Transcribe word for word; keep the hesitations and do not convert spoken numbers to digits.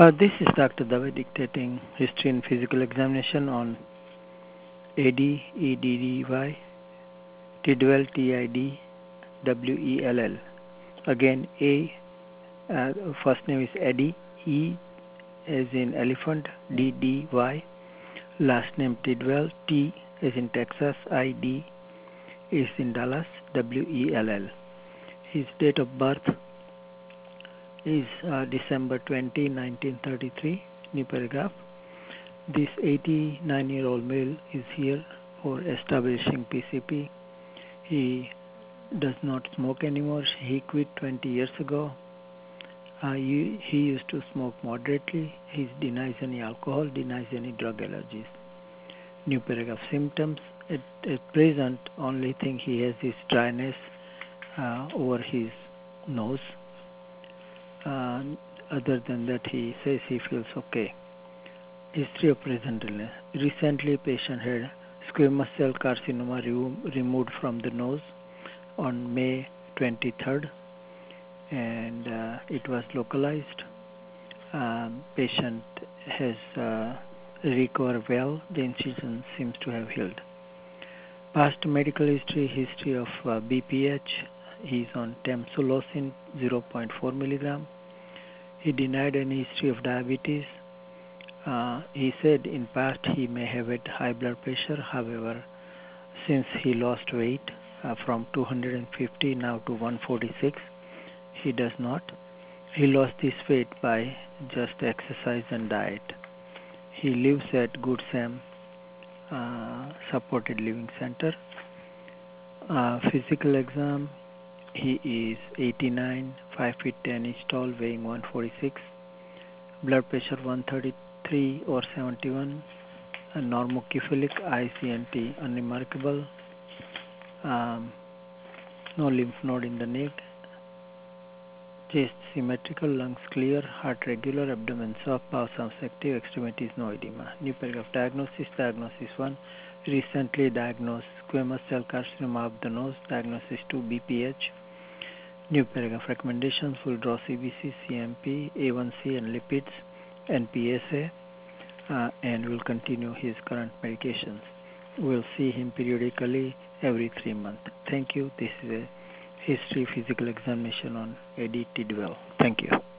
Uh, this is Doctor Dave dictating history and physical examination on A D, E D D Y, Tidwell, T I D W E L L. Again, A, uh, first name is Eddie, E as in elephant, D D Y. Last name Tidwell, T as in Texas, I D is in Dallas, W E L L. His date of birth is uh, December twentieth, nineteen thirty-three. New paragraph. This eighty-nine-year-old male is here for establishing P C P. He does not smoke anymore. He quit twenty years ago. Uh, he, he used to smoke moderately. He denies any alcohol, denies any drug allergies. New paragraph. Symptoms. At, at present, only thing he has is dryness uh, over his nose. Uh, other than that, he says he feels okay. History of present illness. Recently, patient had squamous cell carcinoma re- removed from the nose on May twenty-third, and uh, it was localized. Um, patient has uh, recovered well. The incision seems to have healed. Past medical history, history of uh, B P H. He is on tamsulosin zero point four milligram. He denied any history of diabetes. Uh, he said in past he may have had high blood pressure. However, since he lost weight uh, from two hundred fifty now to one forty-six, he does not. He lost this weight by just exercise and diet. He lives at Good Sam uh, Supported Living Center. Uh, physical exam. He is eighty-nine, five feet ten inch tall, weighing one forty-six. Blood pressure one thirty-three or seventy-one. A normocephalic, I C N T unremarkable. Um, no lymph node in the neck. Chest symmetrical, lungs clear, heart regular, abdomen soft, bowel sounds active, extremities no edema. New paragraph. Diagnosis. Diagnosis one. Recently diagnosed squamous cell carcinoma of the nose. Diagnosis two. B P H. New paragraph. Recommendations will draw C B C, C M P, A one C and lipids, and P S A, uh, and will continue his current medications. We'll see him periodically every three months. Thank you. This is a history physical examination on Eddie Tidwell. Thank you.